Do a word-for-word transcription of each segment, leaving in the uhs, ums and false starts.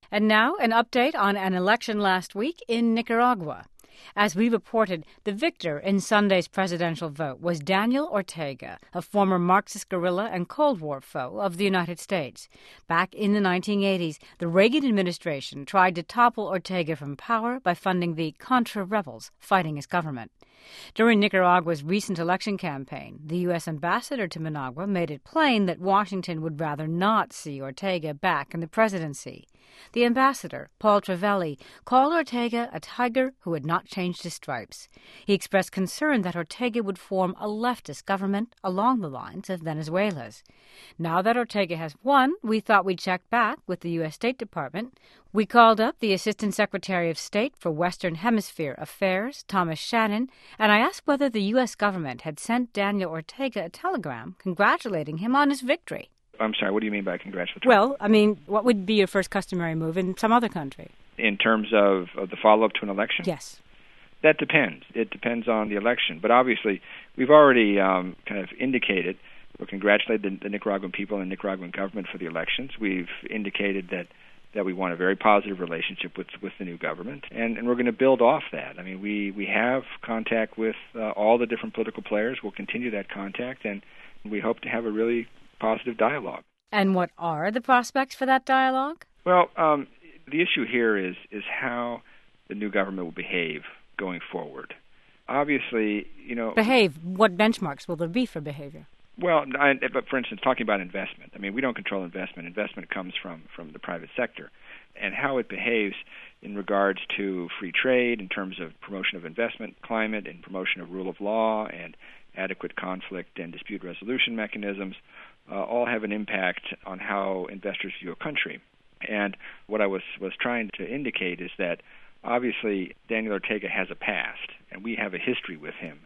And now, an update on an election last week in Nicaragua. As we reported, the victor in Sunday's presidential vote was Daniel Ortega, a former Marxist guerrilla and Cold War foe of the United States. Back in the nineteen eighties, the Reagan administration tried to topple Ortega from power by funding the Contra rebels fighting his government. During Nicaragua's recent election campaign, the U S ambassador to Managua made it plain that Washington would rather not see Ortega back in the presidency. The ambassador, Paul Treveli, called Ortega a tiger who had not changed his stripes. He expressed concern that Ortega would form a leftist government along the lines of Venezuela's. Now that Ortega has won, we thought we'd check back with the U S State Department. We called up the Assistant Secretary of State for Western Hemisphere Affairs, Thomas Shannon, and I asked whether the U S government had sent Daniel Ortega a telegram congratulating him on his victory. I'm sorry, what do you mean by congratulatory? Well, I mean, what would be your first customary move in some other country? In terms of, of the follow-up to an election? Yes. That depends. It depends on the election. But obviously, we've already um, kind of indicated, we congratulated the, the Nicaraguan people and the Nicaraguan government for the elections. We've indicated that, that we want a very positive relationship with with the new government, and, and we're going to build off that. I mean, we, we have contact with uh, all the different political players. We'll continue that contact, and we hope to have a really positive dialogue. And what are the prospects for that dialogue? Well, um, the issue here is is how the new government will behave going forward. Obviously, you know... Behave? What benchmarks will there be for behavior? Well, I, but for instance, talking about investment. I mean, we don't control investment. Investment comes from, from the private sector. And how it behaves in regards to free trade, in terms of promotion of investment climate and promotion of rule of law and adequate conflict and dispute resolution mechanisms, Uh, all have an impact on how investors view a country. And what I was, was trying to indicate is that obviously Daniel Ortega has a past, and we have a history with him,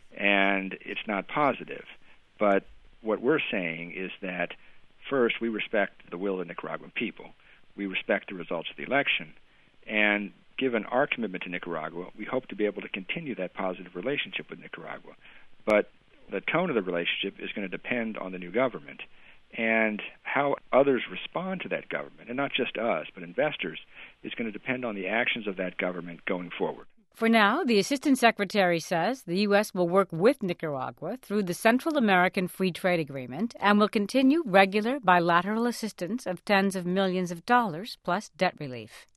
and it's not positive. But what we're saying is that, first, we respect the will of the Nicaraguan people. We respect the results of the election. And given our commitment to Nicaragua, we hope to be able to continue that positive relationship with Nicaragua. But the tone of the relationship is going to depend on the new government, and how others respond to that government, and not just us, but investors, is going to depend on the actions of that government going forward. For now, the Assistant Secretary says the U S will work with Nicaragua through the Central American Free Trade Agreement and will continue regular bilateral assistance of tens of millions of dollars plus debt relief.